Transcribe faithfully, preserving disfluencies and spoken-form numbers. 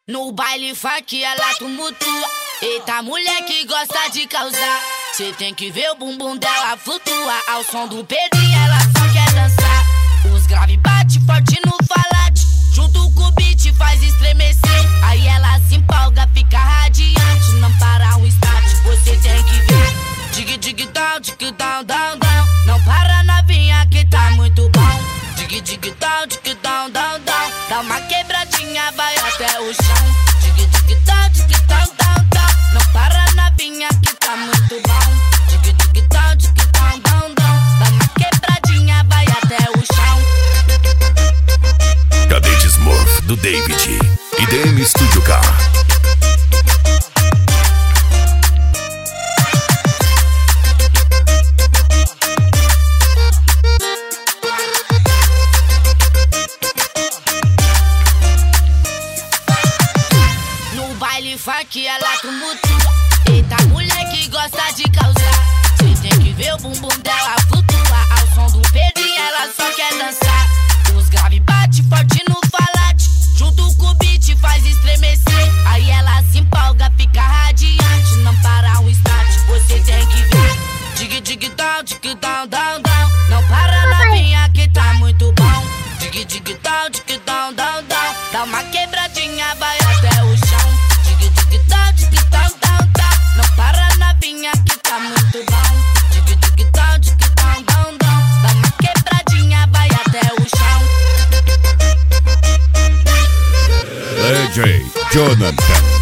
No baile funk ela tumultua. Eita, mulher que gosta de causar. Cê tem que ver o bumbum dela flutua. Ao som do Pedrinho ela só quer dançar. Os grave bate forte no falate. Junto com o beat faz estremecer. Aí ela se empolga, fica radiante. Não para um instante, você tem que ver. Dig dig down, dig down, down, down. Não para novinha que tá muito bom. Dig dig down, dig down, down, down. Dá uma quebradinha, vai até o chão. Dig dig down, dig down, down, down. Não para novinha que tá muito bom. Dig dig down, dig down, down, down. Dá uma quebradinha, vai até o chão. Cadete Smurf do David I D M Studio K. Funk ela tumultua. Eita, mulher que gosta de causar. Cê tem que ver o bumbum dela flutua. Ao som do Pedrinho ela só quer dançar. Os grave bate forte no falate. Junto com o beat faz estremecer. Aí ela se empolga, fica radiante. Não para um instante, você tem que ver. Dig dig down, dig down, down, down. Não para novinha que tá muito bom. Dig dig down, dig down, down, down. Dá uma quebradinha, vai até o chão. Não para novinha que tá muito bom. Dig dig down, dig down, down, down. Dá uma quebradinha, vai até o chão. D J Jonathan.